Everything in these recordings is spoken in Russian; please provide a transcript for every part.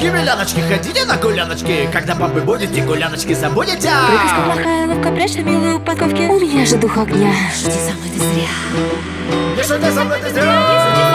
миляночки, ходите на гуляночки. Когда бабы будете, гуляночки забудете. Приказка плохая, ловко прячь на милые упаковки. У меня же дух огня. Шути со мной ты зря. Не шути со мной ты зря.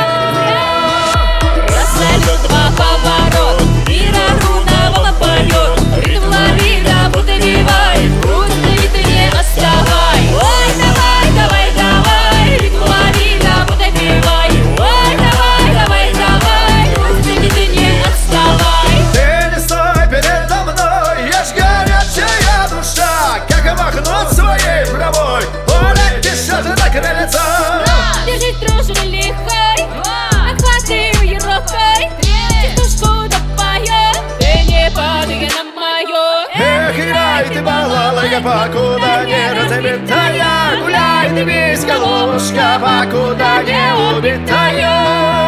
Я слежу два поворота, мира на поет. Ритм лови, да будто бивает. Грудь ты не отставай. Ой, давай, давай, давай. Ритм лови, да будто бивай. Ой, давай, давай, давай. Грудь ты не отставай. Ты не стой передо мной, я ж горячая душа. Как махнуть своей правой, поле тишет на крыльцо. Бежит дружно лихой, охватывай рукой. Тихушку допоет, ты не падай на мою. Эх, играй ты, балалайка, покуда не разбитая. Гуляй ты, весь головушка, покуда не убитая.